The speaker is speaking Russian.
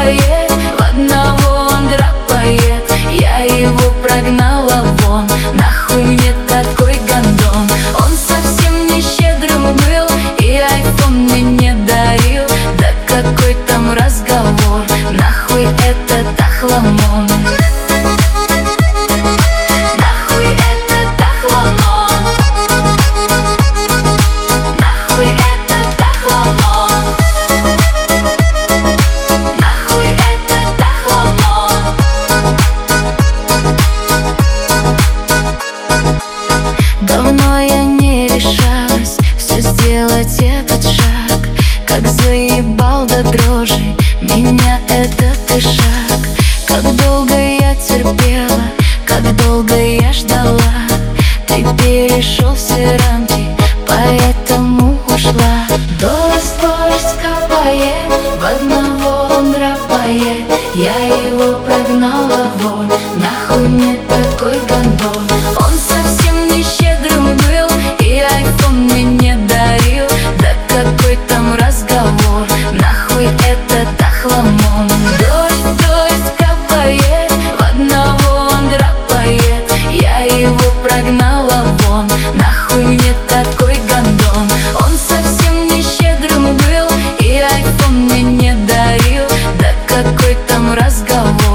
капает, в одного он драпает. Я его прогнала вон, нахуй мне такой гандон. Он совсем не щедрым был и айфон мне не дарил. Да какой там разговор, нахуй этот охламон. Нахуй этот охламон. Нахуй этот охламон. Нахуй этот охламон. Давно я не решалась все сделать этот шаг, как заебал до дрожи меня этот и шаг. Как долго я терпела, как долго я ждала. Ты перешел все рамки, поэтому ушла. Дождь капает, в одного он драпает. Я его прогнала вон, нахуй мне такой гандон. Он совсем не щедрым был и айфон мне не дарил. Да какой там разговор, нахуй этот охламон. Дождь капает, в одного он драпает. Я его прогнала вон, нахуй мне такой гандон. Он совсем не щедрым был и айфон мне не дарил. Да какой там разговор.